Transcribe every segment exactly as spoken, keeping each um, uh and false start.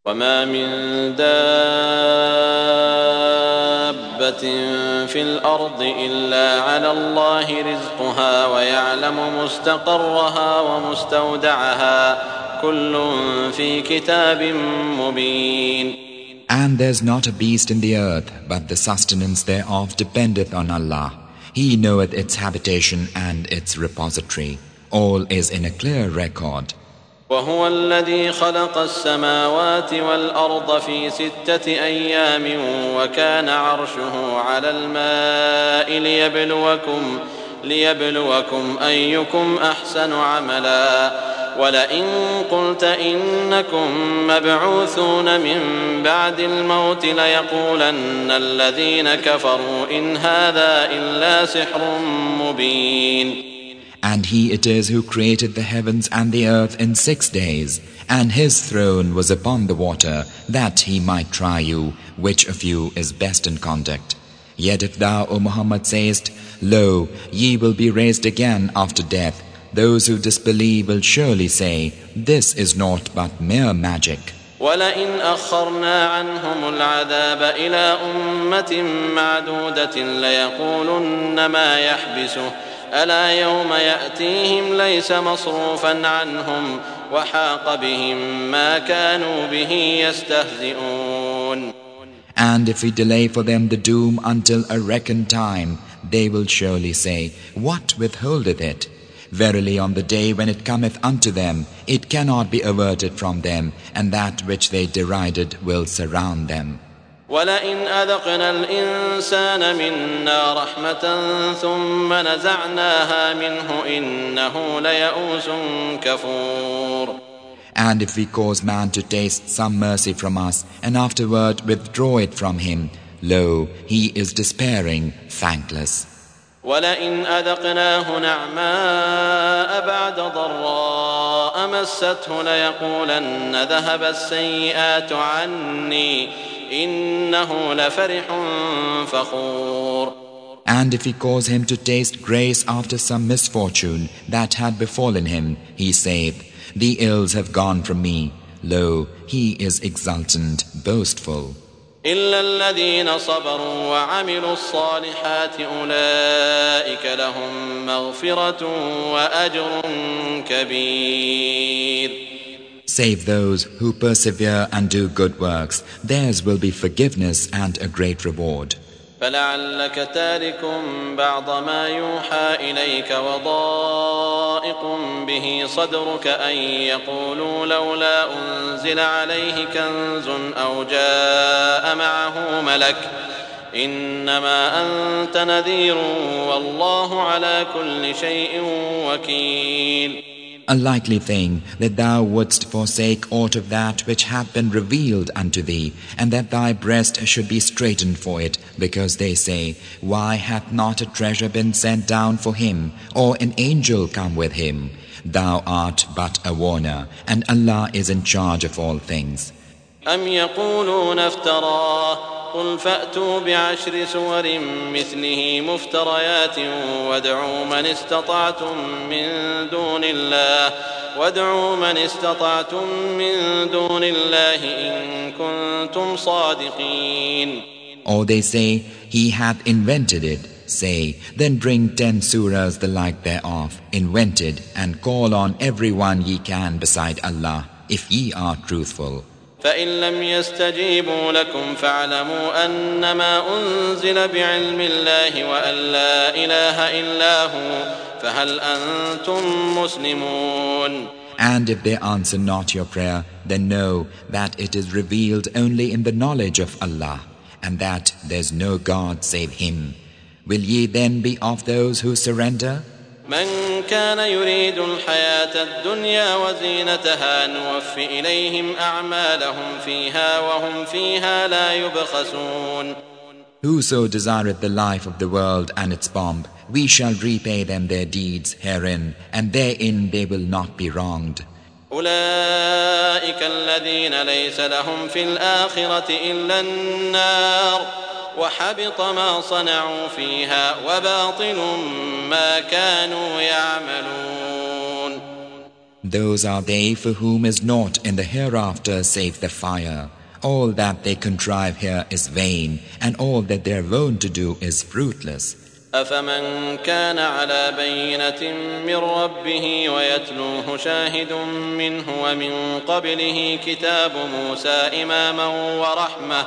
وما من دابة في الأرض إلا على الله رزقها ويعلم مستقرها ومستودعها كل في كتاب مبين. And there's not a beast in the earth, but the sustenance thereof dependeth on Allah. He knoweth its habitation and its repository. All is in a clear record. وهو الذي خلق السماوات والأرض في ستة أيام وكان عرشه على الماء ليبلوكم ليبلوكم أيكم أحسن عملا ولئن قلت إنكم مبعوثون من بعد الموت ليقولن الذين كفروا إن هذا إلا سحر مبين. And he it is who created the heavens and the earth in six days, and his throne was upon the water, that he might try you, which of you is best in conduct. Yet if thou, O Muhammad, sayest, Lo, ye will be raised again after death, those who disbelieve will surely say, This is naught but mere magic. ولئن أخرنا عنهم العذاب إلى أمة معدودة ليقولن ما يحبسه ألا يوم يأتيهم ليس مصروفا عنهم وحاق بهم ما كانوا به يستهزئون. And if we delay for them the doom until a reckoned time, they will surely say, What withholdeth it? Verily on the day when it cometh unto them, it cannot be averted from them, and that which they derided will surround them. ولئن أذقنا الإنسان منا رحمة ثم نزعناها منه إنه ليئوس كفور. And if we cause man to taste some mercy from us, and afterward withdraw it from him, lo, he is despairing, thankless. ولئن أذقناه نعماء بعد ضراء مسته ليقولن ذهب السيئات عني إنه لفرح فخور. And if we cause him to taste grace after some misfortune that had befallen him, he said, The ills have gone from me. Lo, he is exultant, boastful. إلا الذين صبروا وعملوا الصالحات أولئك لهم مغفرة وأجر كبير. Save those who persevere and do good works, theirs will be forgiveness and a great reward. فلعلك تارك بعض ما يوحى إليك وضائق به صدرك أن يقولوا لولا أنزل عليه كنز أو جاء معه ملك إنما أنت نذير والله على كل شيء وكيل. A likely thing that thou wouldst forsake aught of that which hath been revealed unto thee, and that thy breast should be straitened for it, because they say, Why hath not a treasure been sent down for him, or an angel come with him? Thou art but a warner, and Allah is in charge of all things. أم يقولون افتراه قل فأتوا بعشر سور مثله مفتريات وادعوا من استطعتم من دون الله وادعوا من استطعتم من دون الله إن كنتم صادقين. Or they say, He hath invented it. Say, then bring ten surahs the like thereof, invented, and call on every one ye can beside Allah, if ye are truthful. فإن لم يستجيبوا لكم فاعلموا أنما أنزل بعلم الله وأن لا إله إلا هو فهل أنتم مسلمون. And if they answer not your prayer, then know that it is revealed only in the knowledge of Allah, and that there's no God save Him. Will ye then be of those who surrender? من كان يريد الحياة الدنيا وزينتها نوفي إليهم أعمالهم فيها وهم فيها لا يبخسون. Whoso desireth the life of the world and its pomp, we shall repay them their deeds herein, and therein they will not be wronged. أولئك الذين ليس لهم في الآخرة إلا النار وحبط ما صنعوا فيها وباطل ما كانوا يعملون. Those are they for whom is naught in the hereafter save the fire. All that they contrive here is vain, and all that they are wont to do is fruitless. أفمن كان على بينة من ربه ويتلوه شاهد منه ومن قبله كتاب موسى إماما ورحمة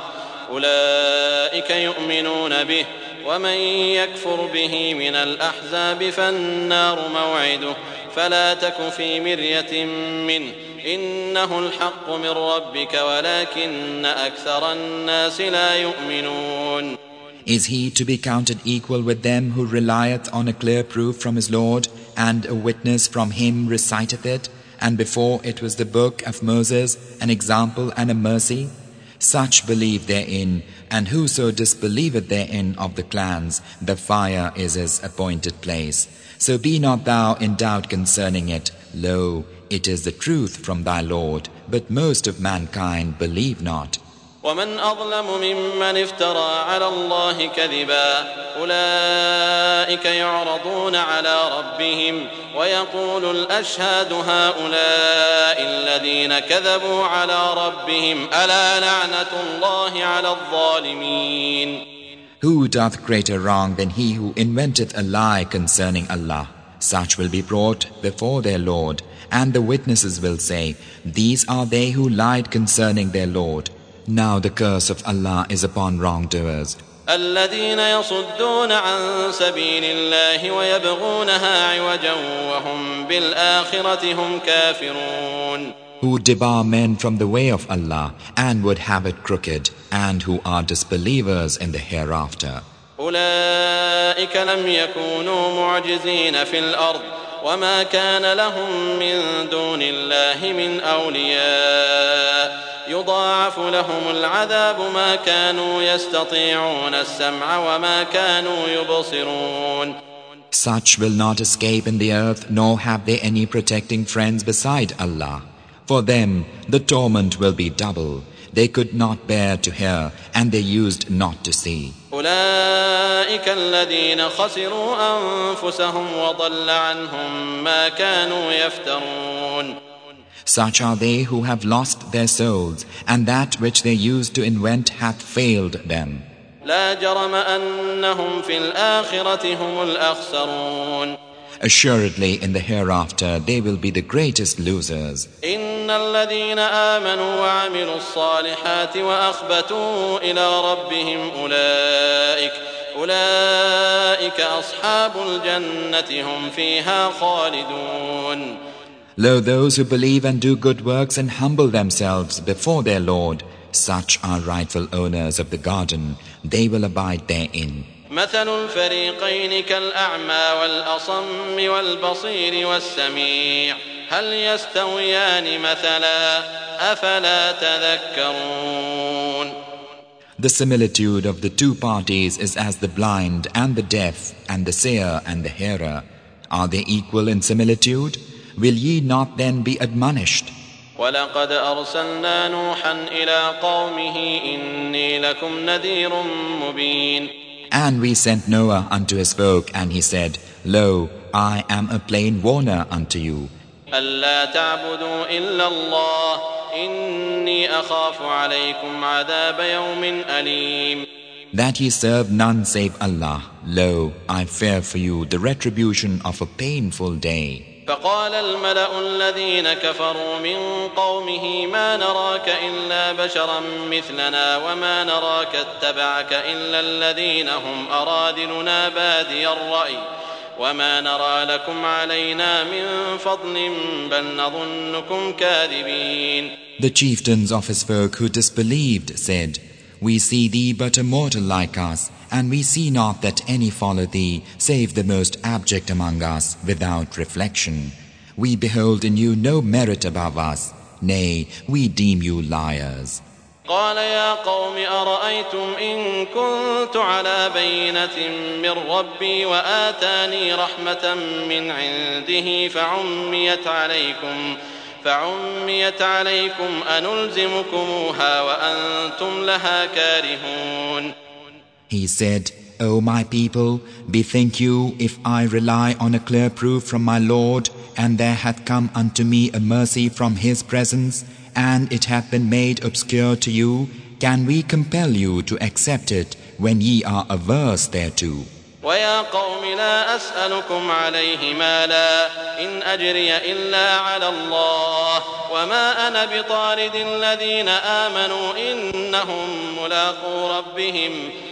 أولئك يؤمنون به ومن يكفر به من الأحزاب فالنار موعده فلا تك في مرية منه إنه الحق من ربك ولكن أكثر الناس لا يؤمنون. Is he to be counted equal with them who relieth on a clear proof from his Lord, and a witness from him reciteth it, and before it was the book of Moses, an example and a mercy? Such believe therein, and whoso disbelieveth therein of the clans, the fire is his appointed place. So be not thou in doubt concerning it. Lo, it is the truth from thy Lord, but most of mankind believe not. ومن أظلم ممن افترى على الله كذبا أولئك يعرضون على ربهم ويقول الأشهاد هؤلاء الذين كذبوا على ربهم ألا لعنة الله على الظالمين. Who doth greater wrong than he who inventeth a lie concerning Allah? Such will be brought before their Lord, and the witnesses will say, These are they who lied concerning their Lord. Now the curse of Allah is upon wrongdoers. الذين يصدون عن سبيل الله ويبغونها عوجا وهم بالآخرة هم كافرون. Who debar men from the way of Allah and would have it crooked, and who are disbelievers in the hereafter. أولئك لم يكونوا معجزين في الأرض وما كان لهم من دون الله من أولياء يضاعف لهم العذاب ما كانوا يستطيعون السمع وما كانوا يبصرون. Such will not escape in the earth, nor have they any protecting friends beside Allah. For them the torment will be double. They could not bear to hear, and they used not to see. أولئك الذين خسروا أنفسهم وضل عنهم ما كانوا يفترون. Such are they who have lost their souls, and that which they used to invent hath failed them. لا جرم أنهم في الآخرة هم الأخسرون. Assuredly in the hereafter they will be the greatest losers. إن الذين آمنوا وعملوا الصالحات وأخبتوا إلى ربهم أولئك أولئك أصحاب الجنة هم فيها خالدون. Lo, those who believe and do good works and humble themselves before their Lord, such are rightful owners of the garden. They will abide therein. مثل الفريقين كالأعمى والأصم والبصير والسميع هل يستويان مثلا أفلا تذكرون. The similitude of the two parties is as the blind and the deaf and the seer and the hearer. Are they equal in similitude? Will ye not then be admonished? وَلَقَدْ أَرْسَلْنَا نُوحًا إِلَىٰ قَوْمِهِ إِنِّي لَكُمْ نَذِيرٌ مُبِينٌ. And we sent Noah unto his folk, and he said, Lo, I am a plain warner unto you. أَلَّا تَعْبُدُوا إِلَّا اللَّهَ إِنِّي أَخَافُ عَلَيْكُمْ عَذَابَ يَوْمٍ أَلِيمٍ. That ye serve none save Allah. Lo, I fear for you the retribution of a painful day. فقال الملأ الذين كفروا من قومه ما نراك إلا بشرا مثلنا وما نراك اتبعك إلا الذين هم أرادلنا بادي الرأي وما نرى لكم علينا من فضل بل نظنكم كاذبين. The chieftains of his folk who disbelieved said, We see thee but a mortal like us, and we see not that any follow thee, save the most abject among us, without reflection. We behold in you no merit above us. Nay, we deem you liars. قال يا قوم أرأيتم إن كنت على بينة من ربي وآتاني رحمة من عنده فعميت عليكم فعميت عليكم أنلزمكموها وأنتم لها كارهون. He said, O my people, bethink you, if I rely on a clear proof from my Lord, and there hath come unto me a mercy from His presence, and it hath been made obscure to you, can we compel you to accept it when ye are averse thereto? وَيَا قَوْمِ لَا أَسْأَلُكُمْ عَلَيْهِ مَالًا إِنْ أَجْرِيَ إِلَّا عَلَى اللَّهِ وَمَا أَنَا بِطَارِدِ الَّذِينَ آمَنُوا إِنَّهُمْ مُلَاقُو رَبِّهِمْ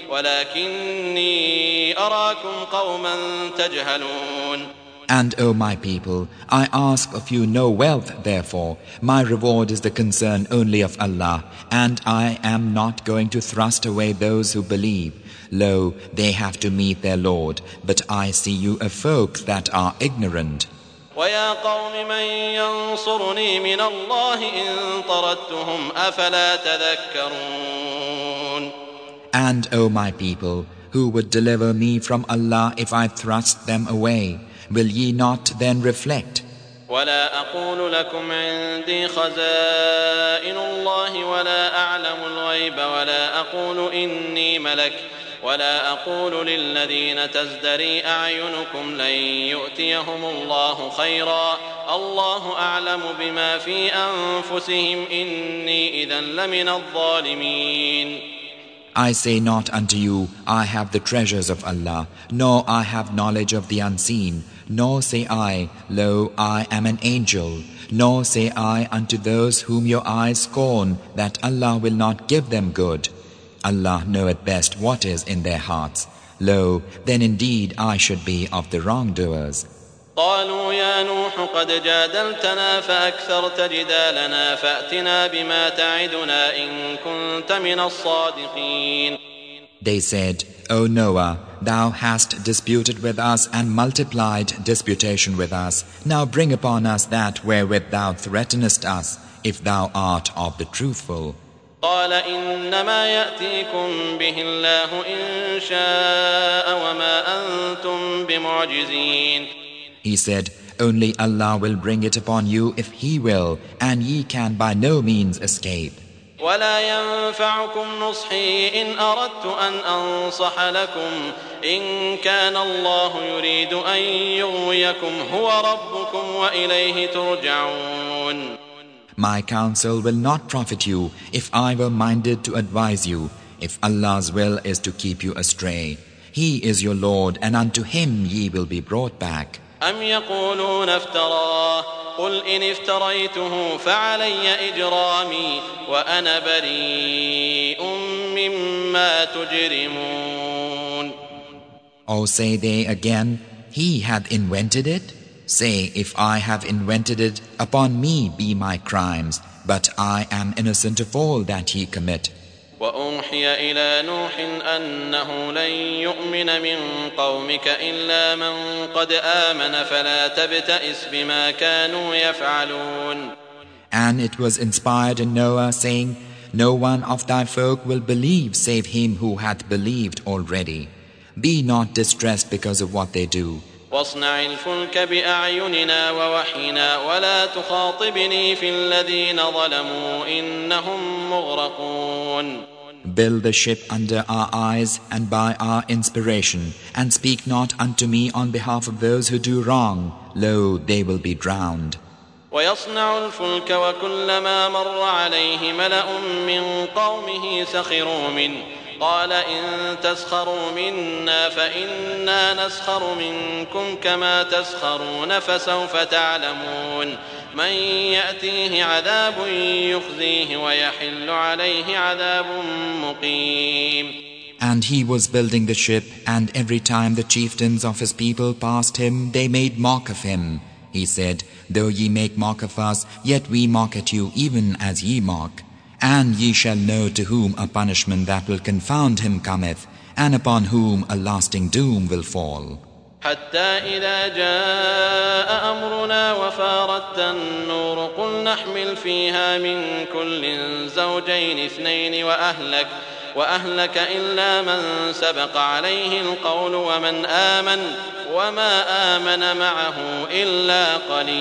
وَلَكِنِّي أَرَاكُمْ قَوْمًا تَجْهَلُونَ. And, O my people, I ask of you no wealth, therefore. My reward is the concern only of Allah, and I am not going to thrust away those who believe. Lo, they have to meet their Lord, but I see you a folk that are ignorant. وَيَا قَوْمِ مَنْ يَنْصُرُنِي مِنَ اللَّهِ إِنْ طَرَدتُّهُمْ أَفَلَا تَذَكَّرُونَ. And, O my people, who would deliver me from Allah if I thrust them away? Will ye not then reflect? ولا أقول لكم عندي خزائن الله ولا أعلم الغيب ولا أقول إني ملك ولا أقول للذين تزدري أعينكم لن يؤتيهم الله خيرا الله أعلم بما في أنفسهم إني إذا لمن الظالمين. I say not unto you, I have the treasures of Allah, nor I have knowledge of the unseen, nor say I, lo, I am an angel, nor say I unto those whom your eyes scorn, that Allah will not give them good. Allah knoweth best what is in their hearts. Lo, then indeed I should be of the wrongdoers. قالوا يا نوح قد جادلتنا فأكثرت جدالنا فأتنا بما تعدنا إن كنت من الصادقين. They said, O Noah, thou hast disputed with us and multiplied disputation with us. Now bring upon us that wherewith thou threatenest us, if thou art of the truthful. قال إنما يأتيكم به الله إن شاء وما أنتم بمعجزين. He said, only Allah will bring it upon you if He will, and ye can by no means escape. ولا ينفعكم نصحي إن أردت أن أنصح لكم إن كان الله يريد أن يغويكم هو ربكم وإليه ترجعون. My counsel will not profit you if I were minded to advise you, if Allah's will is to keep you astray. He is your Lord, and unto Him ye will be brought back. أم يقولون افتراه قل إن افتريته فعلي إجرامي وأنا بريء مما تجرمون. Or say they again, He hath invented it? Say, if I have invented it, upon me be my crimes, but I am innocent of all that ye commit. وأوحي إلى نوح أنه لن يؤمن من قومك إلا من قد آمن فلا تبتئس بما كانوا يفعلون. And it was inspired in Noah, saying, no one of thy folk will believe save him who hath believed already. Be not distressed because of what they do. واصنع الفلك بأعيننا ووحينا ولا تخاطبني في الذين ظلموا إنهم مغرقون. Build the ship under our eyes and by our inspiration, and speak not unto me on behalf of those who do wrong. Lo, they will be drowned. ويصنع الفلك وكلما مر عليه ملأ من قومه سخروا منه قال إن تسخروا منا فإنا نسخر منكم كما تسخرون فسوف تعلمون من يأتيه عذاب يخزيه ويحل عليه عذاب مقيم. And he was building the ship, and every time the chieftains of his people passed him, they made mock of him. He said, though ye make mock of us, yet we mock at you even as ye mock. And ye shall know to whom a punishment that will confound him cometh, and upon whom a lasting doom will fall. حتى إذا جاء أمرنا وفارت النور قل نحمل فيها من كل زوجين اثنين وأهلك وأهلك إلا من سبق عليه القول ومن آمن وما آمن معه إلا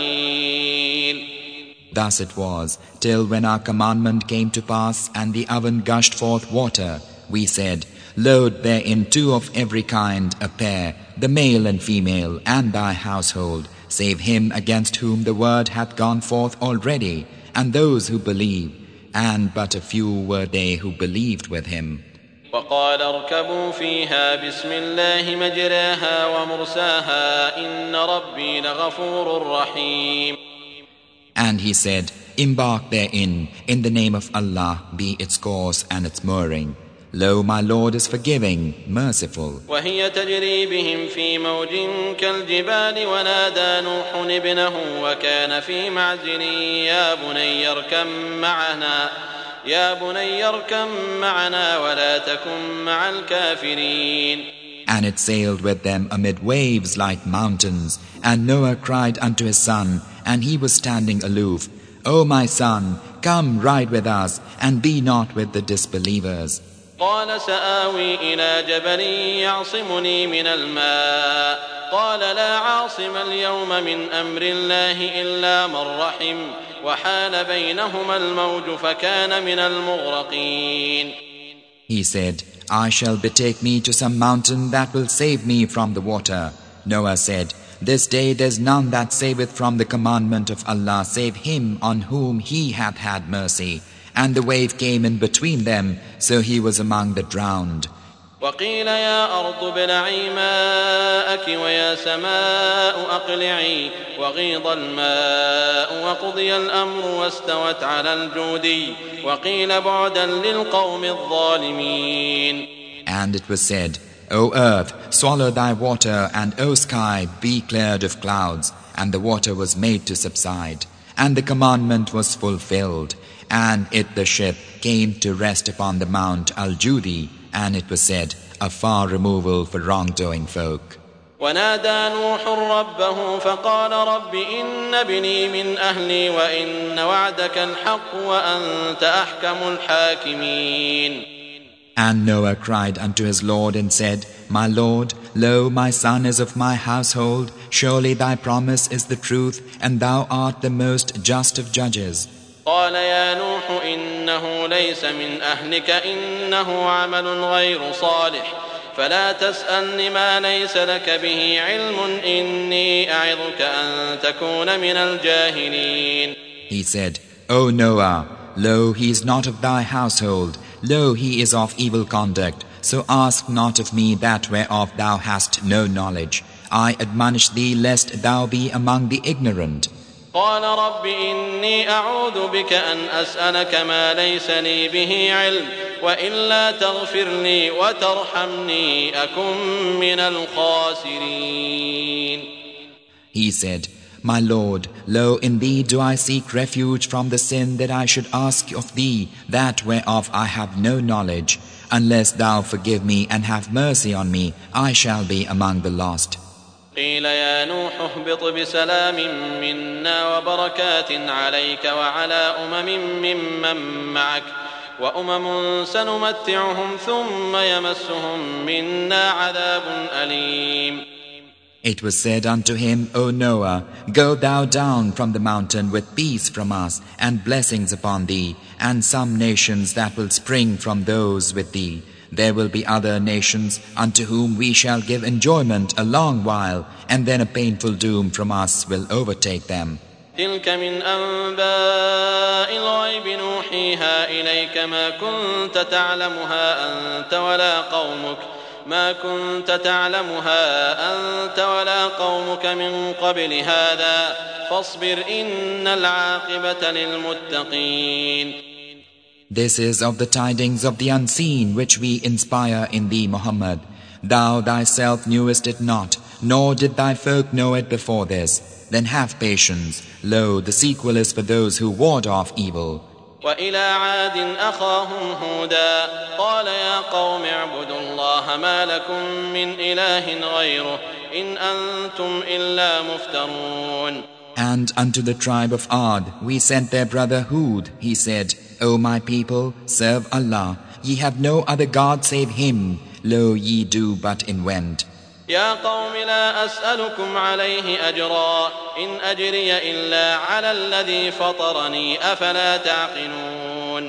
قليل. Thus it was, till when our commandment came to pass and the oven gushed forth water, we said, Load therein two of every kind, a pair, the male and female, and thy household, save him against whom the word hath gone forth already, and those who believe, and but a few were they who believed with him. وقال اركبوا فيها بسم الله مجراها ومرساها إن ربي لغفور رحيم. And he said, embark therein, in the name of Allah be its course and its mooring. Lo, my Lord is forgiving, merciful. وهي تجري بهم في موج كالجبال ونادى نوح ابنه وكان في معزل يا بني اركب معنا يا بني اركب معنا ولا تكن مع الكافرين. And it sailed with them amid waves like mountains. And Noah cried unto his son, and he was standing aloof, O my son, come ride with us, and be not with the disbelievers. قال سآوي إلى جبل يعصمني من الماء قال لا عاصم اليوم من أمر الله إلا من رحم وحال بينهما الموج فكان من المغرقين. He said, I shall betake me to some mountain that will save me from the water. Noah said, this day there's none that saveth from the commandment of Allah save him on whom he hath had mercy. And the wave came in between them, so he was among the drowned. وقيل يا أرض ابلعي ماءك ويا سماء أقلعي وغيض الماء وقضي الأمر واستوت على الجودي وقيل بعدا للقوم الظالمين. And it was said, O earth, swallow thy water, and O sky, be cleared of clouds. And the water was made to subside, and the commandment was fulfilled. And it, the ship, came to rest upon the Mount Al-Judi, and it was said, a far removal for wrongdoing folk. ونادى نوح ربه فقال رب إن ابني من أهلي وإن وعدك الحق وأنت أحكم الحاكمين. And Noah cried unto his Lord and said, My Lord, lo, my son is of my household. Surely thy promise is the truth, and thou art the most just of judges. قال يا نوح إنه ليس من أهلك إنه عمل غير صالح فلا تسألني ما ليس لك به علم إني أعظك أن تكون من الجاهلين. He said, O Noah, lo, he is not of thy household. Lo, he is of evil conduct. So ask not of me that whereof thou hast no knowledge. I admonish thee lest thou be among the ignorant. قال رب إني أعوذ بك أن أسألك ما ليس لي به علم وإلا تغفر لي وترحمني أكن من الخاسرين. He said, My Lord, lo, in thee do I seek refuge from the sin that I should ask of thee, that whereof I have no knowledge. Unless thou forgive me and have mercy on me, I shall be among the lost. قيل يا نوح اهبط بسلام منا وبركات عليك وعلى أمم ممن معك وأمم سنمتعهم ثم يمسهم منا عذاب أليم. It was said unto him, O Noah, go thou down from the mountain with peace from us and blessings upon thee, and some nations that will spring from those with thee. There will be other nations unto whom we shall give enjoyment a long while, and then a painful doom from us will overtake them. تلك من أنباء الغيب نوحيها إليك ما كنت تعلمها أنت ولا قومك ما كنت تعلمها أنت ولا قومك من قبل هذا فاصبر إن العاقبة للمتقين. This is of the tidings of the unseen which we inspire in thee, Muhammad. Thou thyself knewest it not, nor did thy folk know it before this. Then have patience. Lo, the sequel is for those who ward off evil. وإلى عاد أخاهم هودا قال يا قوم اعبدوا الله ما لكم من إله غيره إن أنتم إلا مفترون. And unto the tribe of Ad we sent their brother Hud. He said, O my people, serve Allah. Ye have no other God save Him. Lo, ye do but invent. يا قوم لا أسألكم عليه أجرا إن أجري إلا على الذي فطرني أفلا تعقلون.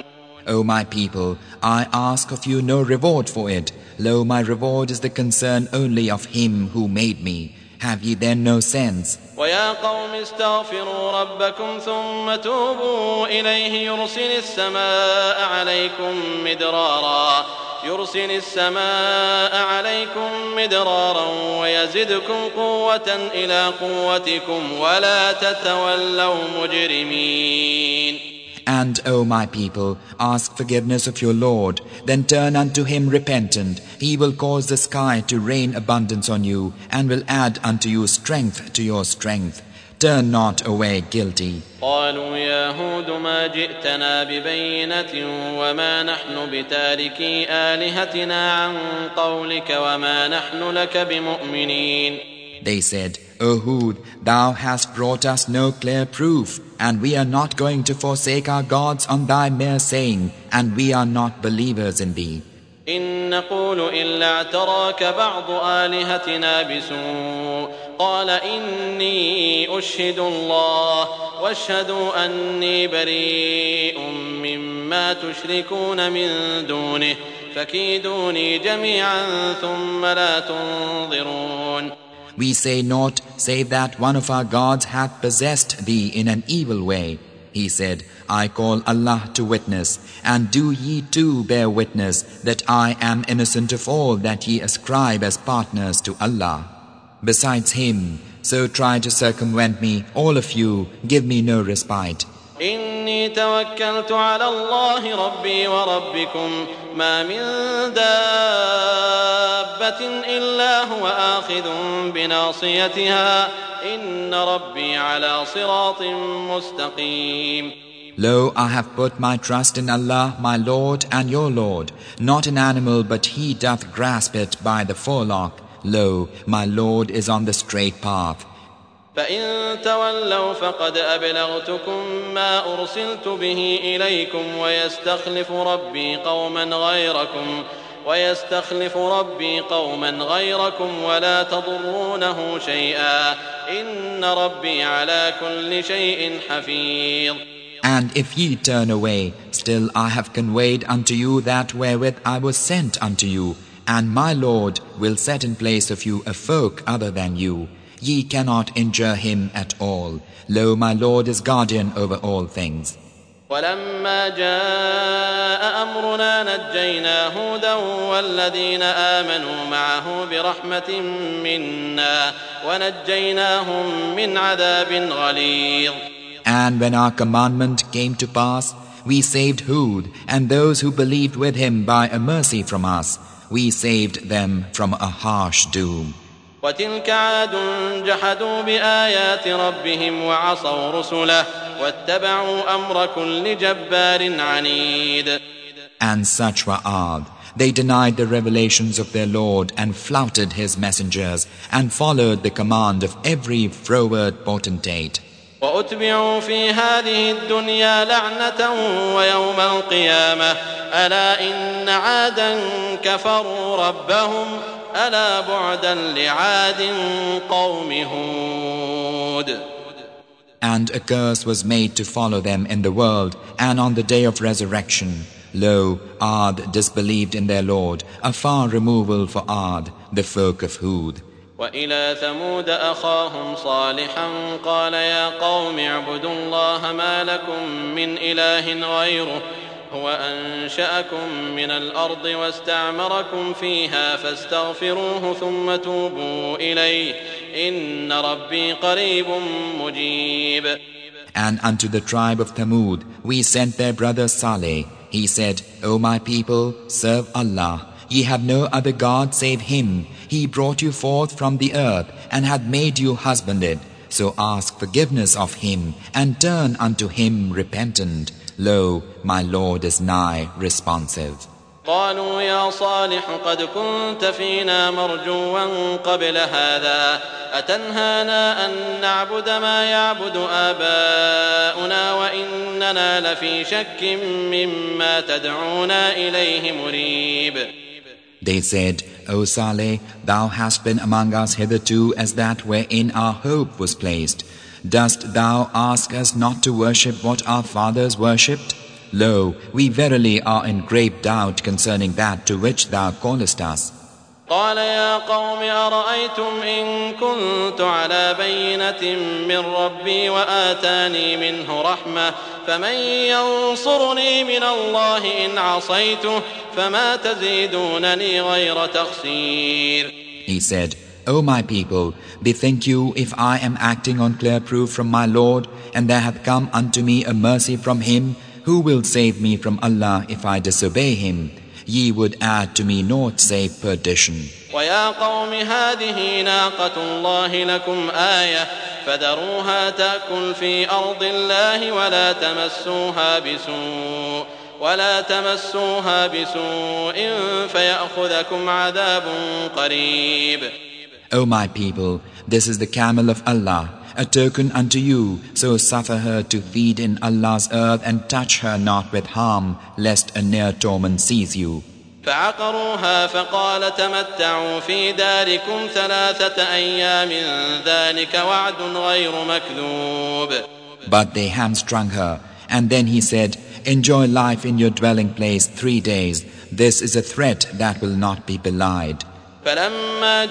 O my people, I ask of you no reward for it. Lo, my reward is the concern only of Him who made me. Have ye then no sense? وَيَا قَوْمِ اسْتَغْفِرُوا رَبَّكُمْ ثُمَّ تُوبُوا إِلَيْهِ يُرْسِلِ السَّمَاءَ عَلَيْكُمْ مِدْرَارًا يُرْسِلِ السَّمَاءَ عَلَيْكُمْ مِدْرَارًا وَيَزِدْكُمْ قُوَّةً إِلَى قُوَّتِكُمْ وَلَا تَتَوَلَّوْا مُجْرِمِينَ. And, O my people, ask forgiveness of your Lord, then turn unto Him repentant. He will cause the sky to rain abundance on you, and will add unto you strength to your strength. Turn not away guilty. قالوا يا هود ما جئتنا ببينة وما نحن بتاركي آلهتنا عن قولك وما نحن لك بمؤمنين. They said, O Hud, thou hast brought us no clear proof, and we are not going to forsake our gods on thy mere saying, and we are not believers in thee. إن نقول إلا اعتراك بعض آلهتنا بسوء قال إني أشهد الله واشهدوا أني بريء مما تشركون من دونه فكيدوني جميعا ثم لا تنظرون. We say naught save that one of our gods hath possessed thee in an evil way. He said, I call Allah to witness, and do ye too bear witness that I am innocent of all that ye ascribe as partners to Allah. Besides Him, so try to circumvent me, all of you, give me no respite. إني توكلت على الله ربي وربكم ما من دابة إلا هو آخذ بناصيتها إن ربي على صراط مستقيم. Lo, I have put my trust in Allah, my Lord and your Lord. Not an animal, but He doth grasp it by the forelock. Lo, my Lord is on the straight path. فإن تولوا فقد أبلغتكم ما أرسلت به إليكم ويستخلف ربي قوما غيركم ويستخلف ربي قوما غيركم ولا تضرونه شيئا إن ربي على كل شيء حفيظ. And if ye turn away, still I have conveyed unto you that wherewith I was sent unto you, and my Lord will set in place of you a folk other than you. Ye cannot injure him at all. Lo, my Lord is guardian over all things. ولما جاء أمرنا نجينا هودا والذين آمنوا معه برحمة منا ونجيناهم من عذاب غليظ. And when our commandment came to pass, we saved Hud and those who believed with him by a mercy from us. We saved them from a harsh doom. وتلك عاد جحدوا بآيات ربهم وعصوا رسله واتبعوا أمر كل جبار عنيد. And such were Ad. They denied the revelations of their Lord and flouted His messengers and followed the command of every froward potentate. وأتبعوا في هذه الدنيا لعنة ويوم القيامة ألا إن عادا كفروا ربهم ألا بعدا لعاد قوم هود. And a curse was made to follow them in the world and on the day of resurrection. Lo, Ad disbelieved in their Lord, a far removal for Ad, the folk of Hud. وإلى ثمود أخاهم صالحا قال يا قوم اعبدوا الله ما لكم من إله غيره هو أنشأكم من الأرض واستعمركم فيها فاستغفروه ثم توبوا إليه إن ربي قريب مجيب. And unto the tribe of Thamud we sent their brother Saleh. He said, O my people, serve Allah. Ye have no other God save Him. He brought you forth from the earth and had made you husbanded. So ask forgiveness of Him and turn unto Him repentant. Lo, my Lord is nigh responsive. قالوا يا صالح قد كنت فينا مرجوا قبل هذا أتنهانا أن نعبد ما يعبد آباؤنا وإننا لفي شك مما تدعونا إليه مريب. They said, O Saleh, thou hast been among us hitherto as that wherein our hope was placed. Dost thou ask us not to worship what our fathers worshipped? Lo, we verily are in grave doubt concerning that to which thou callest us. قال يا قوم أرأيتم إن كنت على بينة من ربي وآتاني منه رحمة فمن ينصرني من الله إن عصيته فما تزيدونني غير تخسير. He said, O my people, bethink you if I am acting on clear proof from my Lord, and there hath come unto me a mercy from him, who will save me from Allah if I disobey him? Ye would add to me naught save perdition. ويا قوم هذه ناقة الله لكم آية فذروها تأكل في أرض الله ولا تمسوها بسوء ولا تمسوها بسوء فيأخذكم عذاب قريب. O my people, this is the camel of Allah, a token unto you, so suffer her to feed in Allah's earth and touch her not with harm, lest a near torment seize you. فعقروها فقال تمتعوا في داركم ثلاثة أيام ذلك وعد غير مكذوب. But they hamstrung her, and then he said, Enjoy life in your dwelling place three days. This is a threat that will not be belied. فلما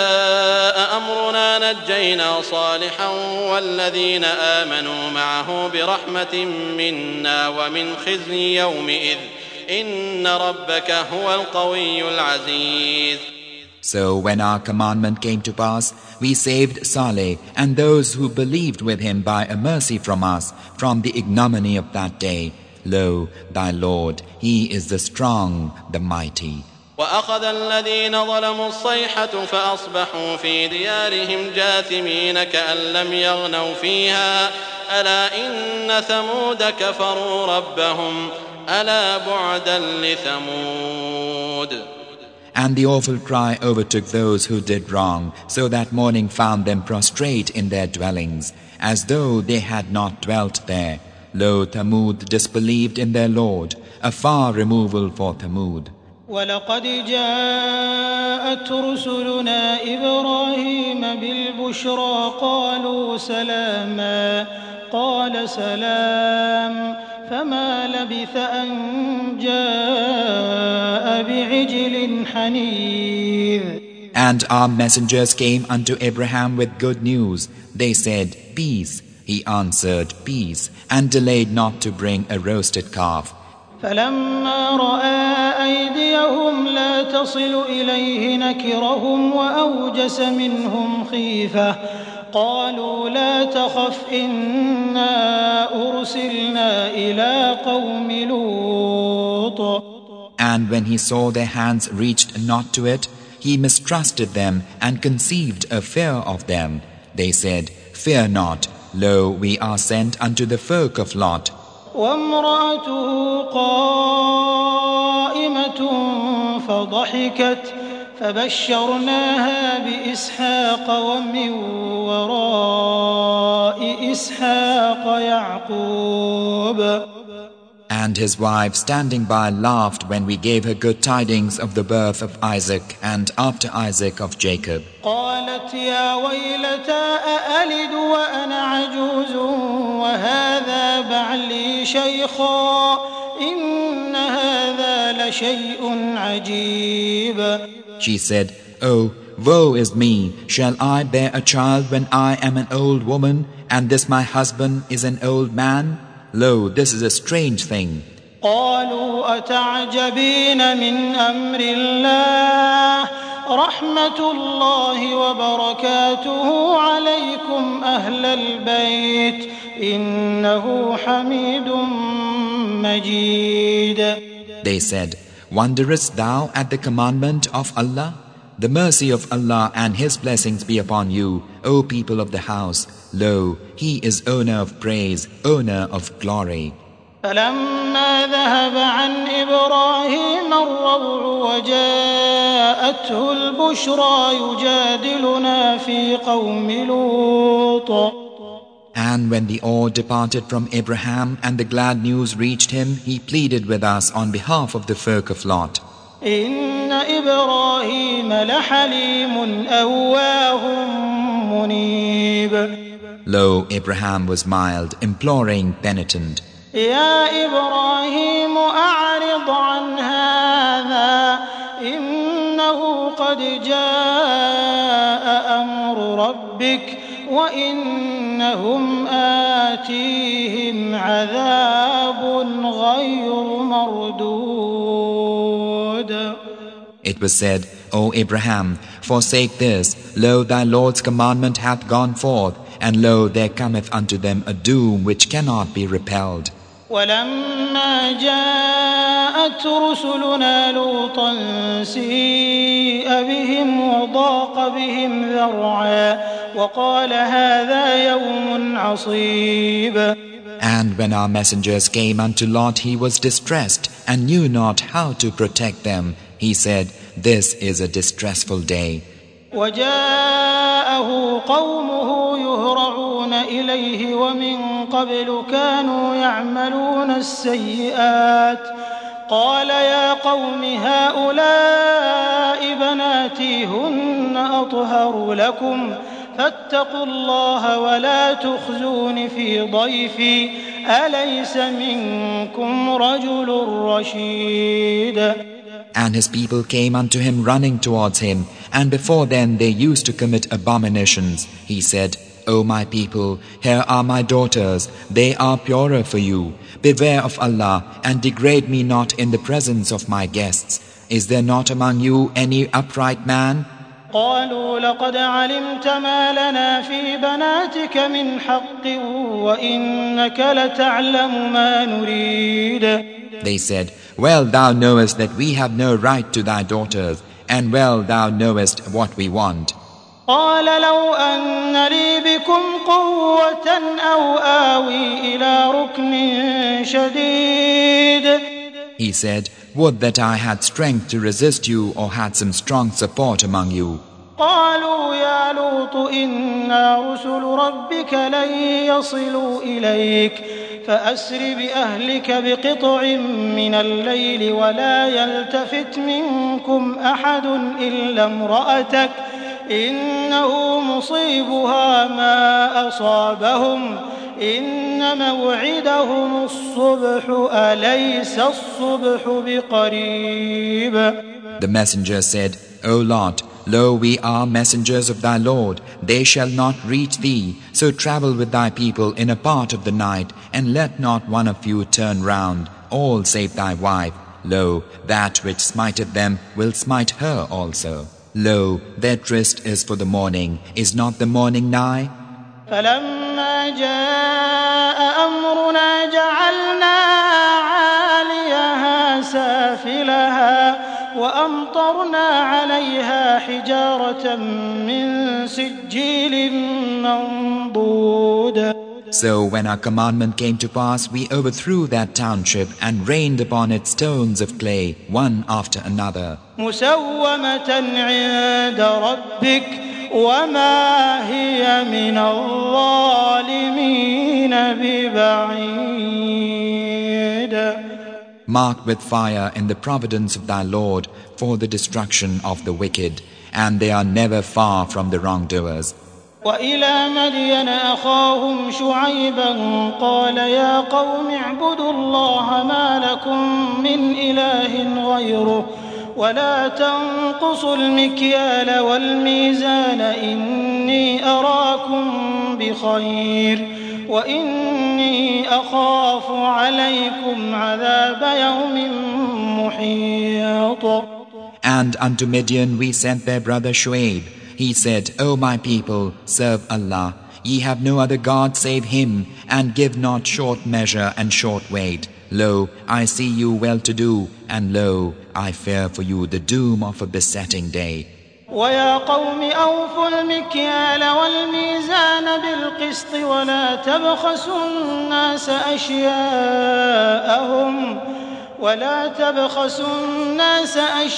جاء أمرنا نجينا صالحا والذين آمنوا معه برحمة منا ومن خزي يومئذ إن ربك هو القوي العزيز. So when our commandment came to pass, we saved Saleh and those who believed with him by a mercy from us from the ignominy of that day. Lo, thy Lord, he is the strong, the mighty. وأخذ الذين ظلموا الصيحة فأصبحوا في ديارهم جاثمين كأن لم يغنوا فيها ألا إن ثمود كفروا ربهم ألا بعدا لثمود. And the awful cry overtook those who did wrong, so that morning found them prostrate in their dwellings, as though they had not dwelt there. Lo, Thamud disbelieved in their Lord, a far removal for Thamud. ولقد جاءت رسلنا إبراهيم بالبشرى قالوا سلاما قال سلام فما لبث أن جاء بعجل حنيذ. And our messengers came unto Abraham with good news. They said, Peace. He answered, Peace, and delayed not to bring a roasted calf. فلما رأى أيديهم لا تصل إليه نكرهم وأوجس منهم خيفة قالوا لا تخف إنا أرسلنا إلى قوم لوط. And when he saw their hands reached not to it, he mistrusted them and conceived a fear of them. They said, Fear not, lo, we are sent unto the folk of Lot. وامرأته قائمة فضحكت فبشرناها بإسحاق ومن وراء إسحاق يعقوب. And his wife standing by laughed when we gave her good tidings of the birth of Isaac and after Isaac of Jacob. قالت يا ويلتى أألد وأنا عجوز وهذا بعلي شيخا إن هذا لشيء عجيب. She said, Oh, woe is me! Shall I bear a child when I am an old woman, and this my husband is an old man? Lo, this is a strange thing. قالوا أتعجبين من أمر الله رحمة الله وبركاته عليكم أهل البيت إنه حميد مجيد. They said, Wonderest thou at the commandment of Allah? The mercy of Allah and His blessings be upon you, O people of the house. Lo, He is owner of praise, owner of glory. فلما ذهب عن إبراهيم الروع وجاءته البشرى يجادلنا في قوم لوط. And when the awe departed from Abraham and the glad news reached him, he pleaded with us on behalf of the folk of Lot. إن إبراهيم لحليم أواه منيب. Lo, Abraham was mild, imploring, penitent. يا إبراهيم أعرض عن هذا إنه قد جاء أمر ربك وإنهم آتيهم عذاب غير مردود. It was said, O Abraham, forsake this, lo, thy Lord's commandment hath gone forth, and lo, there cometh unto them a doom which cannot be repelled. ولما جاءت رسلنا لوطا سيء بهم وضاق بهم ذرعا وقال هذا يوم عصيب. And when our messengers came unto Lot, he was distressed and knew not how to protect them. He said, this is a distressful day. وجاءه قومه يهرعون إليه ومن قبل كانوا يعملون السيئات قال يا قوم هؤلاء بناتي هن أطهر لكم فاتقوا الله ولا تخزون في ضيفي أليس منكم رجل رشيد. And his people came unto him running towards him, and before then they used to commit abominations. He said, O my people, here are my daughters, they are purer for you. Beware of Allah, and degrade me not in the presence of my guests. Is there not among you any upright man? قالوا لقد علمت ما لنا في بناتك من حق وإنك لتعلم ما نريد. They said, well, thou knowest that we have no right to thy daughters, and well, thou knowest what we want. قال لو أن لي بكم قوة أو آوي إلى ركن شديد. He said, would that I had strength to resist you or had some strong support among you. قالوا يا لوط إنا رسل ربك لن يصلوا إليك فأسر بأهلك بقطع من الليل ولا يلتفت منكم أحد إلا امرأتك إنه مصيبها ما أصابهم إن موعدهم الصبح أليس الصبح بقريب. The messenger said, O Lot, lo, we are messengers of thy Lord. They shall not reach thee. So travel with thy people in a part of the night, and let not one of you turn round, all save thy wife. Lo, that which smiteth them will smite her also. Lo, their tryst is for the morning. Is not the morning nigh? فلما جاء أمرنا جعلنا عاليها سافلها وأمطرنا عليها حجارة من سجيل منضود. So when our commandment came to pass, we overthrew that township and rained upon it stones of clay, one after another. مسومة عند ربك وما هي من الظالمين ببعيد. Marked with fire in the providence of thy Lord for the destruction of the wicked, and they are never far from the wrongdoers. وإلى مدين أخاهم شعيبا قال يا قوم اعبدوا الله ما لكم من إله غيره ولا تنقصوا المكيال والميزان إني أراكم بخير وإني أخاف عليكم عذاب يوم محيط. And unto Midian we sent their brother Shuaib. He said, O my people, serve Allah. Ye have no other God save Him, and give not short measure and short weight. Lo, I see you well-to-do, and lo, I fear for you the doom of a besetting day. ويا قوم أوفوا المكيال والميزان بالقسط ولا تبخسوا الناس أشياءهم ولا تبخسوا الناس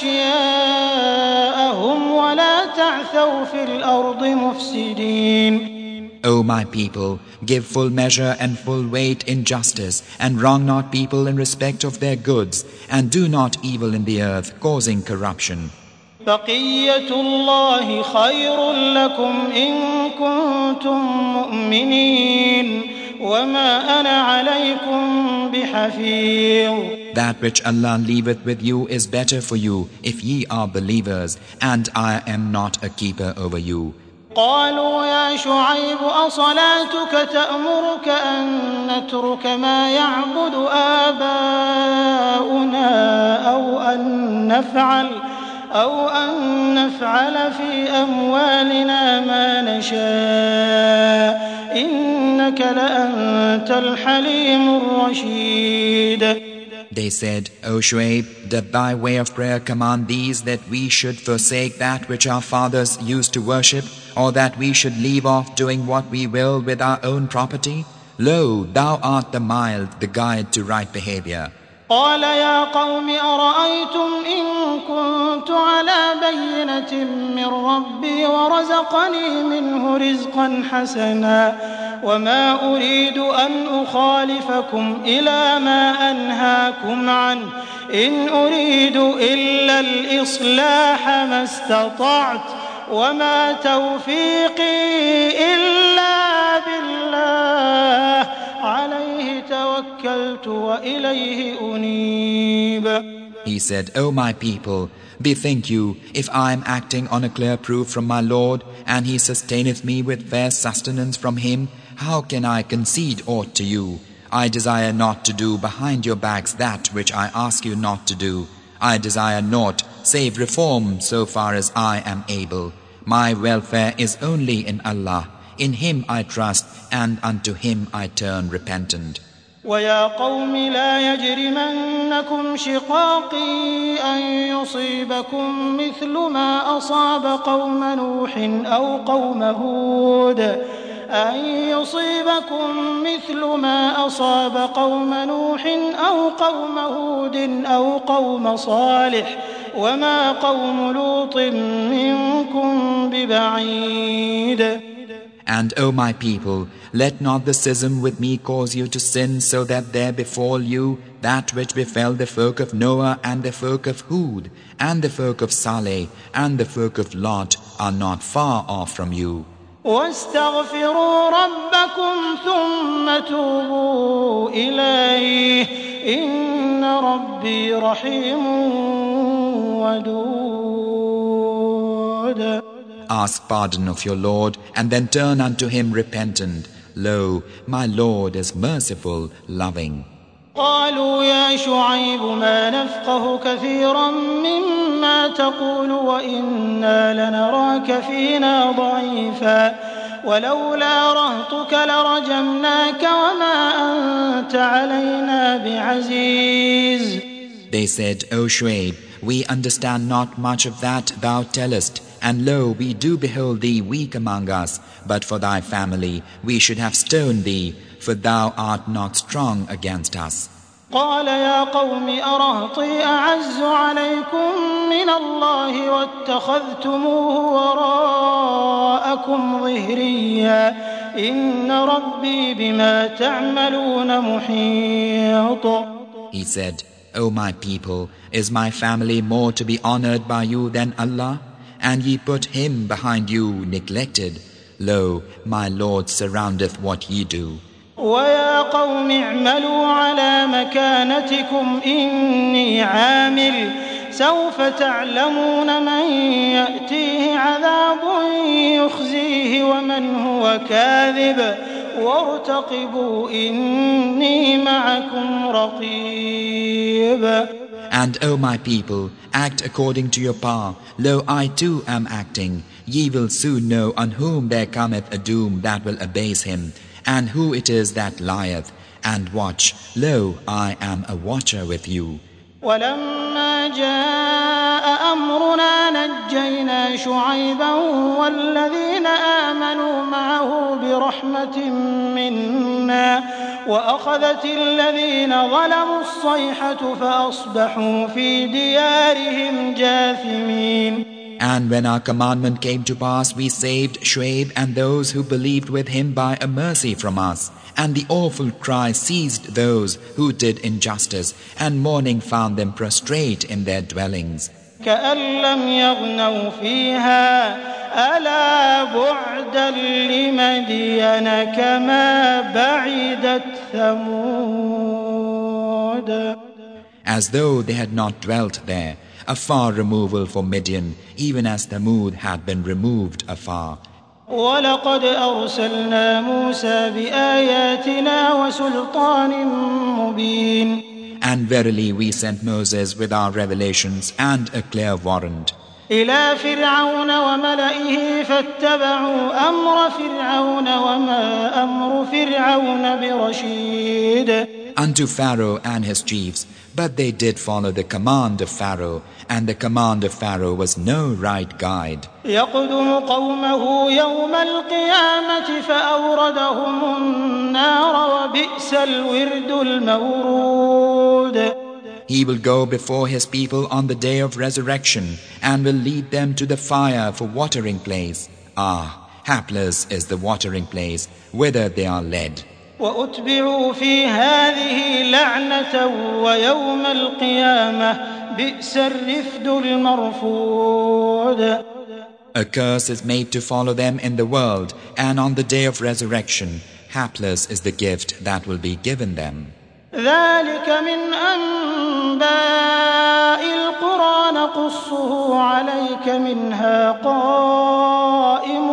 أشياءهم ولا تعثوا في الأرض مفسدين. O my people, give full measure and full weight in justice, and wrong not people in respect of their goods, and do not evil in the earth, causing corruption. بقية الله خير لكم إن كنتم مؤمنين وما أنا عليكم بحفيظ. That which Allah leaveth with you is better for you if ye are believers, and I am not a keeper over you. قالوا يا شعيب أصلاتك تأمرك أن نترك ما يعبد آباؤنا أو أن نفعل أو أن نفعل في أموالنا ما نشاء إنك لأنت الحليم الرشيد. They said, O Shuaib, doth thy way of prayer command these that we should forsake that which our fathers used to worship, or that we should leave off doing what we will with our own property? Lo, thou art the mild, the guide to right behavior. قال يا قوم أرأيتم إن كنت على بينة من ربي ورزقني منه رزقا حسنا وما أريد أن أخالفكم إلى ما أنهاكم عنه إن أريد إلا الإصلاح ما استطعت وما توفيقي إلا بالله عليه توكلت وإليه أنيب. He said, O my people, bethink you, if I am acting on a clear proof from my Lord, and He sustaineth me with fair sustenance from Him, how can I concede aught to you? I desire not to do behind your backs that which I ask you not to do. I desire naught save reform so far as I am able. My welfare is only in Allah. In Him I trust, and unto Him I turn repentant. ويا قوم لا يجرمنكم شقاقي أن يصيبكم مثل ما أصاب قوم نوح أو قوم هود أن يصيبكم مثل ما أصاب قوم نوح أو قوم هود أو قوم صالح وما قوم لوط منكم ببعيد. And, O my people, let not the schism with me cause you to sin, so that there befall you that which befell the folk of Noah and the folk of Hud and the folk of Saleh and the folk of Lot are not far off from you. واستغفروا ربكم ثم توبوا إليه إن ربي رحيم ودود. Ask pardon of your Lord, and then turn unto Him repentant. Lo, my Lord is merciful, loving. قالوا يا شعيب ما نفقه كثيرا مما تقول وإنا لنراك فينا ضعيفا ولولا رهطك لرجمناك وما أنت علينا بعزيز. They said, O Shuaib, we understand not much of that thou tellest. And lo, we do behold thee weak among us, but for thy family we should have stoned thee, for thou art not strong against us. قال يا قوم أرهطي أعز عليكم من الله واتخذتموه وراءكم ظهريا إن ربي بما تعملون محيط. He said, O my people, is my family more to be honored by you than Allah? And ye put Him behind you neglected. Lo, my Lord surroundeth what ye do. ويا قوم اعملوا على مكانتكم إني عامل سوف تعلمون من يأتيه عذاب يخزيه ومن هو كاذب وارتقبوا إني معكم رقيب. And, O my people, act according to your power. Lo, I too am acting. Ye will soon know on whom there cometh a doom that will abase him, and who it is that lieth. And watch, lo, I am a watcher with you. ولما جاء أمرنا نجينا شعيبا والذين آمنوا معه برحمة منا وأخذت الذين ظلموا الصيحة فأصبحوا في ديارهم جاثمين. And when our commandment came to pass, we saved Shuaib and those who believed with him by a mercy from us. And the awful cry seized those who did injustice, and mourning found them prostrate in their dwellings. كأن لم يغنوا فيها ألا بعدا لمدين كما بعدت ثمود. As though they had not dwelt there, a far removal for Midian, even as Thamud had been removed afar. وَلَقَدْ أَرْسَلْنَا مُوسَى بِآيَاتِنَا وَسُلْطَانٍ مُبِينٍ. And verily we sent Moses with our revelations and a clear warrant. إِلَى فِرْعَوْنَ وَمَلَئِهِ فَاتَّبَعُوا أَمْرَ فِرْعَوْنَ وَمَا أَمْرُ فِرْعَوْنَ بِرَشِيدٍ. Unto Pharaoh and his chiefs, but they did follow the command of Pharaoh, and the command of Pharaoh was no right guide. يَقْدُمُ قَوْمَهُ يَوْمَ الْقِيَامَةِ فَأَوْرَدَهُمُ النَّارَ وَبِئْسَ الْوِرْدُ الْمَوْرُودُ. He will go before his people on the day of resurrection, and will lead them to the fire for watering place. Ah, hapless is the watering place, whither they are led. وَأُتْبِعُوا فِي هَذِهِ لَعْنَةً وَيَوْمَ الْقِيَامَةِ بِئْسَ الرِّفْدُ الْمَرْفُودُ. A curse is made to follow them in the world, and on the day of resurrection, hapless is the gift that will be given them. ذَلِكَ مِنْ أَنْبَاءِ الْقُرَى نَقُصُّهُ عَلَيْكَ مِنْهَا قَائِمٌ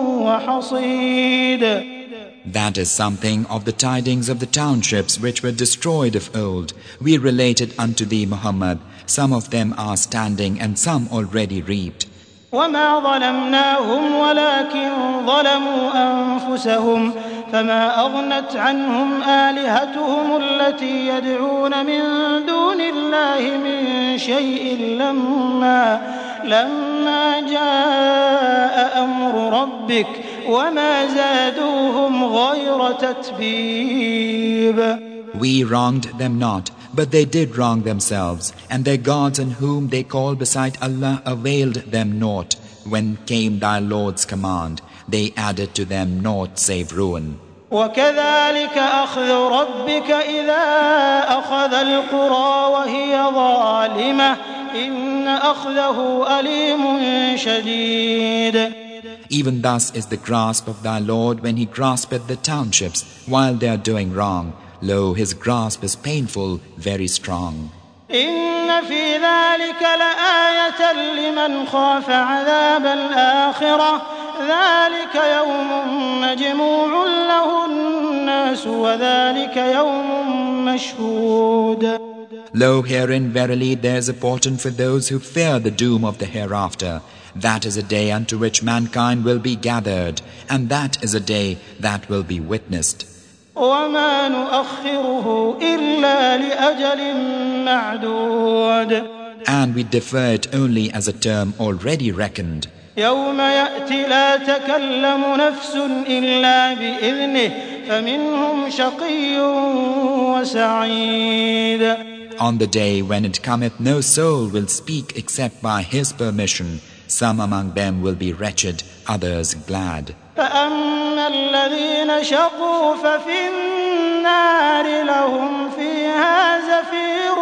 وَحَصِيدٌ. That is something of the tidings of the townships which were destroyed of old. We related unto thee, Muhammad. Some of them are standing and some already reaped. وَمَا ظَلَمْنَاهُمْ وَلَكِنْ ظَلَمُوا أَنفُسَهُمْ فَمَا أَغْنَتْ عَنْهُمْ آلِهَتُهُمُ الَّتِي يَدْعُونَ مِن دُونِ اللَّهِ مِن شَيْءٍ لَّمَّا لَمَّا جَاءَ أَمْرُ رَبِّكَ وَمَا زَادُوهُمْ غَيْرَ تَتْبِيبٍ. We wronged them not, but they did wrong themselves, and their gods in whom they call beside Allah availed them naught. When came thy Lord's command, they added to them naught save ruin. وَكَذَلِكَ أَخْذُ رَبِّكَ إِذَا أَخَذَ الْقُرَى وَهِيَ ظَالِمَةٌ إِنَّ أَخْذَهُ أَلِيمٌ شَدِيدٌ. Even thus is the grasp of thy Lord when he graspeth the townships while they are doing wrong. Lo, his grasp is painful, very strong. إِنَّ فِي ذَلِكَ لَآيَةً لِمَنْ خَافَ عَذَابَ الْآخِرَةِ ذَلِكَ يَوْمٌ مَّجْمُوعٌ لَهُ النَّاسُ وَذَلِكَ يَوْمٌ مَّشْهُودٌ. Lo, herein verily there is a portent for those who fear the doom of the hereafter. That is a day unto which mankind will be gathered, and that is a day that will be witnessed. وَمَا نُؤَخِّرُهُ إِلَّا لِأَجَلٍ مَّعْدُودٍ. And we defer it only as a term already reckoned. يَوْمَ يَأْتِ لَا تَكَلَّمُ نَفْسٌ إِلَّا بِإِذْنِهِ فَمِنْهُمْ شَقِيٌّ وَسَعِيدٌ. On the day when it cometh, no soul will speak except by his permission. Some among them will be wretched, others glad. فَأَمَّا الَّذِينَ شَقُوا فَفِي النَّارِ لَهُمْ فِيهَا زَفِيرٌ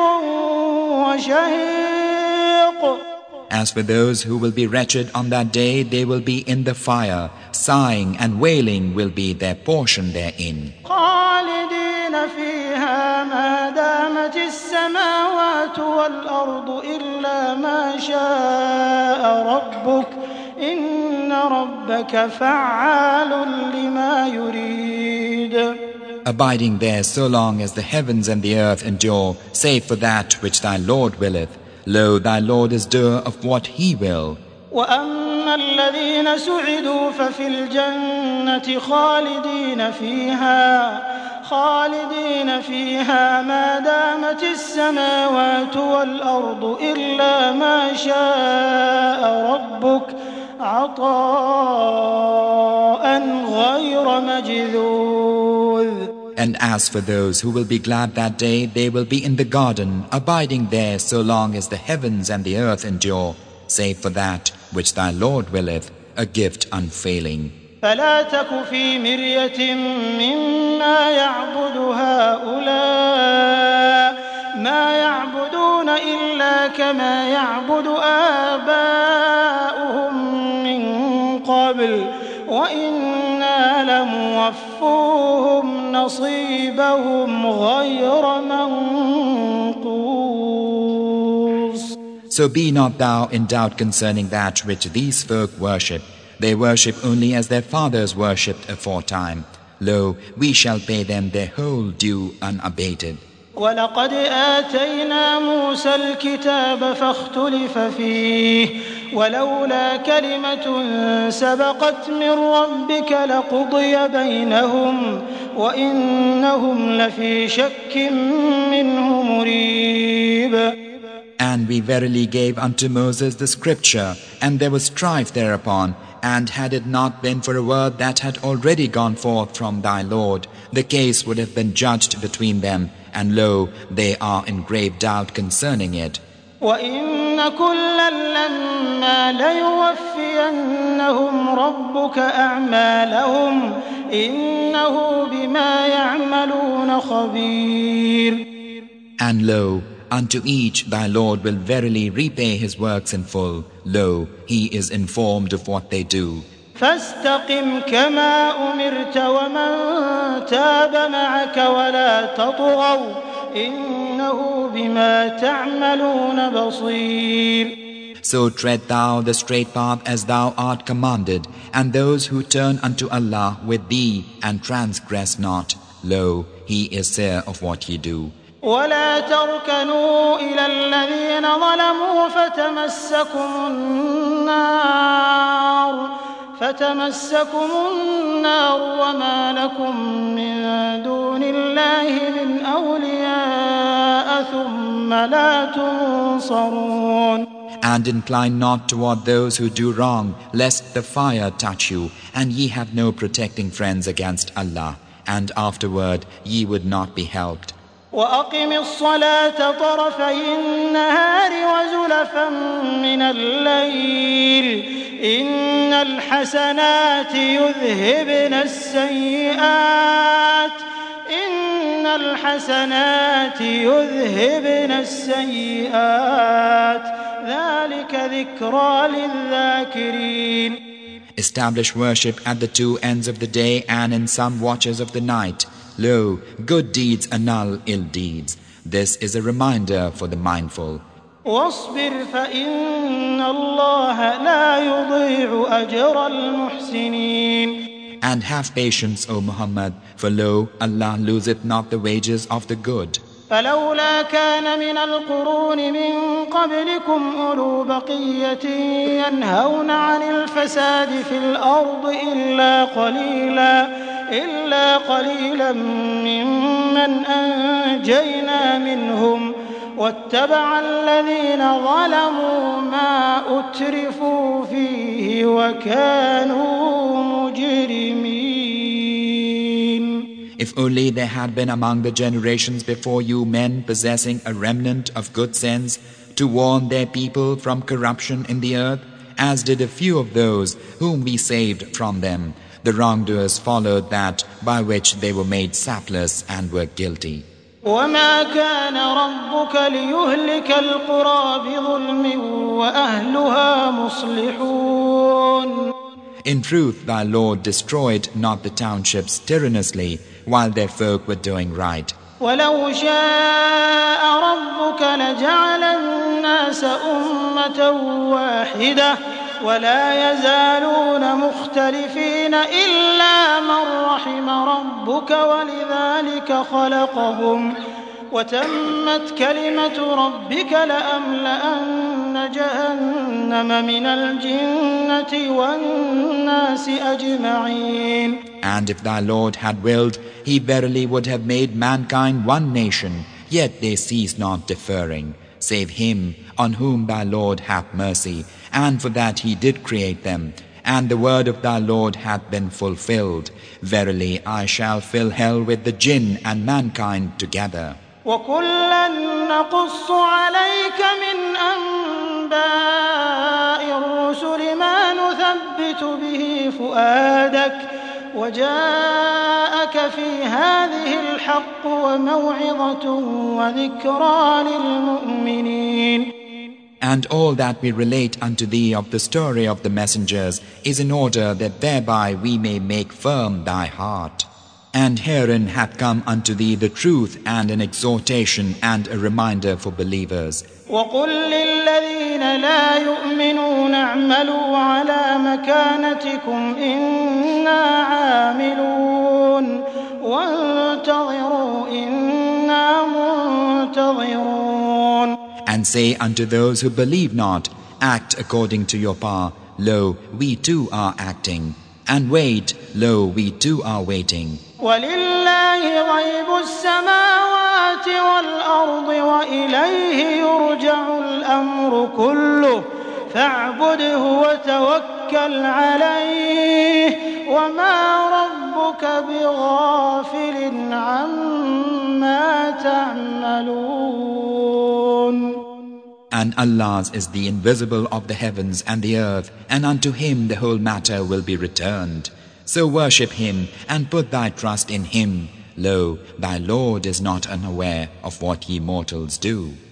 وَشَهِيقٌ. As for those who will be wretched on that day, they will be in the fire. Sighing and wailing will be their portion therein. خَالِدِينَ فِيهَا مَا دَامَتِ السَّمَاوَاتُ وَالْأَرْضُ إِلَّا مَا شَاءَ رَبُّكَ إِنَّ رَبَّكَ فَعَّالٌ لِمَا يُرِيدُ. Abiding there so long as the heavens and the earth endure, save for that which thy Lord willeth. Lo, thy Lord is doer of what he will. وَأَمَّا الَّذِينَ سُعِدُوا فَفِي الْجَنَّةِ خَالِدِينَ فِيهَا خَالِدِينَ فِيهَا مَا دَامَتِ السَّمَاوَاتُ وَالْأَرْضُ إِلَّا مَا شَاءَ رَبُّكَ عَطَاءً غَيْرَ مَجْذُوذٍ. And as for those who will be glad that day, they will be in the garden, abiding there so long as the heavens and the earth endure, save for that which thy Lord willeth, a gift unfailing. فَلَا تَكُ فِي مِرْيَةٍ مِّمَّا يَعْبُدُ هَؤُلَاءِ مَا يَعْبُدُونَ إِلَّا كَمَا يَعْبُدُ آبَاؤُهُم مِّن قبل وإنا لموفوهم نصيبهم غير منقوص. So be not thou in doubt concerning that which these folk worship. They worship only as their fathers worshipped aforetime. Lo, we shall pay them their whole due unabated. ولقد آتينا موسى الكتاب فاختلف فيه ولولا كلمة سبقت من ربك لقضي بينهم وإنهم لفي شك منه مريب. And we verily gave unto Moses the scripture, and there was strife thereupon, and had it not been for a word that had already gone forth from thy Lord, the case would have been judged between them, and lo, they are in grave doubt concerning it. وَإِنَّ كُلًّا لَمَّا لَيُوَفِّيَنَّهُمْ رَبُّكَ أَعْمَالَهُمْ إِنَّهُ بِمَا يَعْمَلُونَ خَبِيرٌ. And lo, unto each thy Lord will verily repay his works in full. Lo, he is informed of what they do. فاستقم كما أمرت ومن تاب معك ولا تطغوا إنه بما تعملون بصير. So tread thou the straight path as thou art commanded, and those who turn unto Allah with thee and transgress not, lo, he is seer of what ye do. ولا تركنوا إلى الذين ظلموا فتمسكم النار فتمسكم النار وما لكم من دون الله من أولياء ثم لا تنصرون. And incline not toward those who do wrong, lest the fire touch you, and ye have no protecting friends against Allah, and afterward ye would not be helped. وأقم الصلاة طرفي النهار وزلفا من الليل إن الحسنات يذهبن السيئات إن الحسنات يذهبن السيئات ذلك ذكرى للذاكرين. Establish worship at the two ends of the day and in some watches of the night. Lo, good deeds annul ill deeds. This is a reminder for the mindful. واصبر فإن الله لا يضيع أجر المحسنين. And have patience, O Muhammad, for lo, Allah loseth not the wages of the good. فلولا كان من القرون من قبلكم أولو بقية ينهون عن الفساد في الأرض إلا قليلا إلا قليلا ممن أنجينا منهم واتبع الذين ظلموا ما أترفوا فيه وكانوا مجرمين. If only there had been among the generations before you men possessing a remnant of good sense to warn their people from corruption in the earth, as did a few of those whom we saved from them, the wrongdoers followed that by which they were made sapless and were guilty. وما كان ربك ليهلك القرى بظلم وأهلها مصلحون. In truth, thy Lord destroyed not the townships tyrannously while their folk were doing right. ولو شاء ربك لجعل الناس أمة واحدة ولا يزالون مختلفين إلا من رحم ربك ولذلك خلقهم وتمت كلمة ربك لأملأن جهنم من الجنة والناس أجمعين. And if thy Lord had willed, he verily would have made mankind one nation, yet they cease not differing, save him on whom thy Lord hath mercy, and for that he did create them. And the word of thy Lord hath been fulfilled. Verily I shall fill hell with the jinn and mankind together. وَكُلًّا نَقُصُّ عَلَيْكَ مِنْ أَنْبَاءِ الرُّسُلِ مَا نُثَبِّتُ بِهِ فُؤَادَكَ وَجَاءَكَ فِي هَذِهِ الْحَقُّ وَمَوْعِظَةٌ وَذِكْرَى لِلْمُؤْمِنِينَ. And all that we relate unto thee of the story of the messengers is in order that thereby we may make firm thy heart. And herein hath come unto thee the truth and an exhortation and a reminder for believers. وقل للذين لا يؤمنون اعملوا على مكانتكم إنا عاملون وانتظروا إنا منتظرون. And say unto those who believe not, act according to your power. Lo, we too are acting. And wait, lo, we too are waiting. ولله غيب السماوات والأرض وإليه يرجع الأمر كله فاعبده وتوكل عليه وما ربك بغافل عما تعملون. And Allah's is the invisible of the heavens and the earth, and unto Him the whole matter will be returned. So worship Him and put thy trust in Him. Lo, thy Lord is not unaware of what ye mortals do.